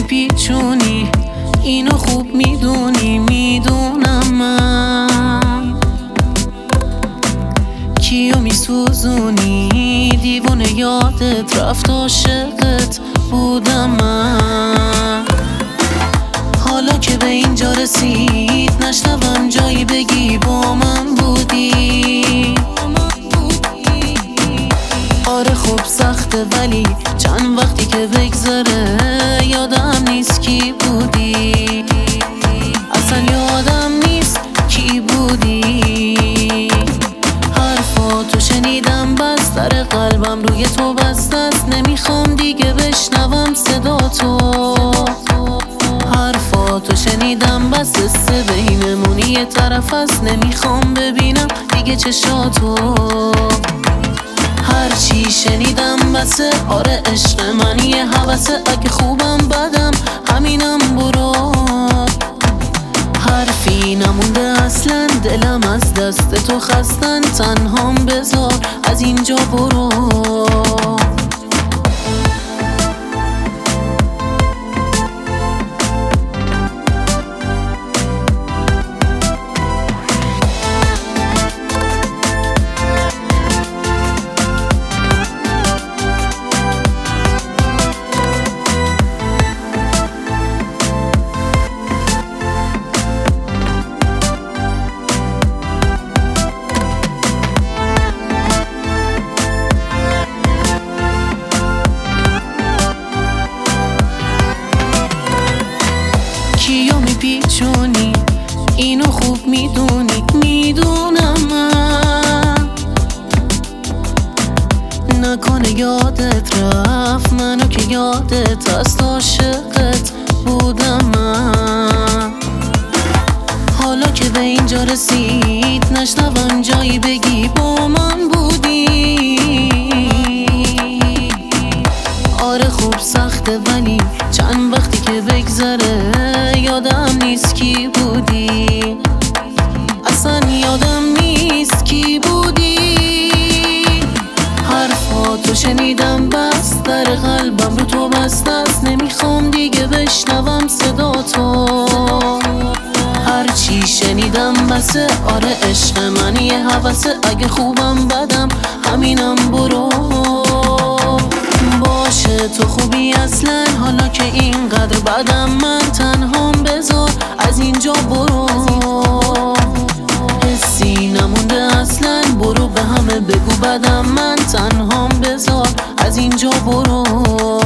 میپیچونی، اینو خوب میدونی، میدونم من کیو میسوزونی. دیوونه یادت رفت، عاشقت بودم من. حالا که به اینجا رسید نشنوم جایی بگی با من بودی. آره خب سخته ولی چند وقتی که بگذره یادم نیست کی بودی. اصلا یادم نیست کی بودی. حرفاتو شنیدم بس در قلبم روی تو بسته است. نمیخوام دیگه بشنوم صدا تو. حرفاتو شنیدم بس قصه بینمون یه طرف است. نمیخوام ببینم دیگه چشاتو. هرچی شنیدم بسه، آره عشق من یه هوسه. اگه خوبم بدم همینم برو. حرفی نمونده اصلا، دلم از دست تو خستن. تنهام بذار از اینجا برو. کیو میپیچونی، اینو خوب میدونی، میدونم من. نکنه یادت رفت منو که یادت هست. عاشقت بودم من. حالا که به اینجا رسید نشنوم جایی بگی با من بودی. آره خوب سخته ولی چند وقتی که بگذره یادم نیست کی بودی. اصلا یادم نیست کی بودی. حرفاتو شنیدم بس در قلبم رو تو بسته است. نمیخوام دیگه بشنوم صدا تو. هرچی شنیدم بسه، آره عشق من یه هوسه. اگه خوبم بدم همینم برو. باشه تو خوبی اصلا، حالا که اینقدر بدم من. تنهام بذار از اینجا برو. حسی نمونده اصلا، برو به همه بگو بدم من. تنهام بذار از اینجا برو.